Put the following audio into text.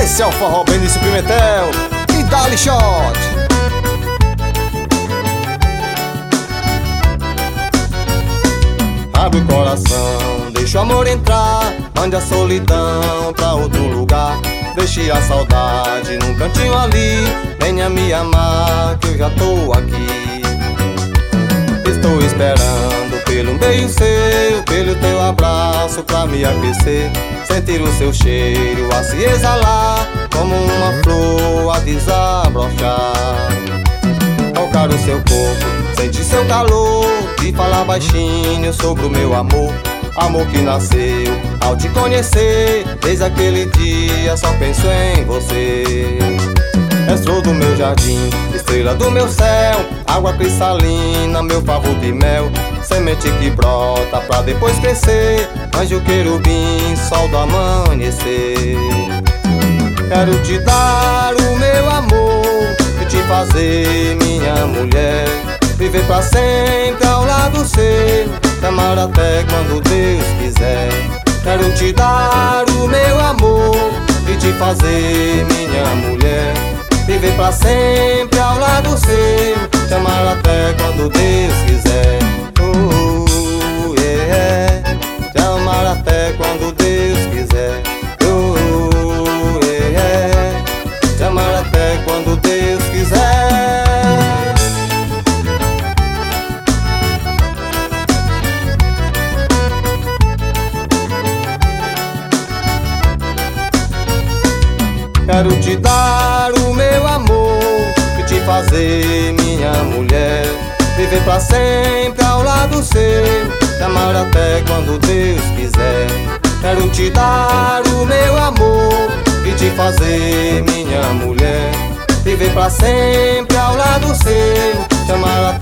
Esse é o forró Benício Pimentel e dá-lhe shot. Abre o coração, deixa o amor entrar, mande a solidão pra outro lugar. Deixe a saudade num cantinho ali, venha me amar que eu já tô aqui. Estou esperando pelo meio seu, pelo teu abraço pra me aquecer. Sentir o seu cheiro a se exalar, como uma flor a desabrochar. Tocar o seu corpo, sentir seu calor e falar baixinho sobre o meu amor. Amor que nasceu ao te conhecer, desde aquele dia só penso em você. És flor do meu jardim, estrela do meu céu, água cristalina, meu favor de mel. Semente que brota pra depois crescer, anjo querubim, sol do amanhecer. Quero te dar o meu amor e te fazer minha mulher. Viver pra sempre ao lado seu, te amar até quando Deus quiser. Quero te dar o meu amor e te fazer minha mulher. Viver pra sempre ao lado seu, te amar até quando Deus quiser. Yeah. Te amar até quando Deus quiser. Yeah. Te amar até quando Deus quiser. Quero te dar o meu amor e te fazer minha mulher. Viver pra sempre ao lado seu, te amar até quando Deus quiser. Quero te dar o meu amor e te fazer minha mulher. Viver pra sempre ao lado seu, te amar até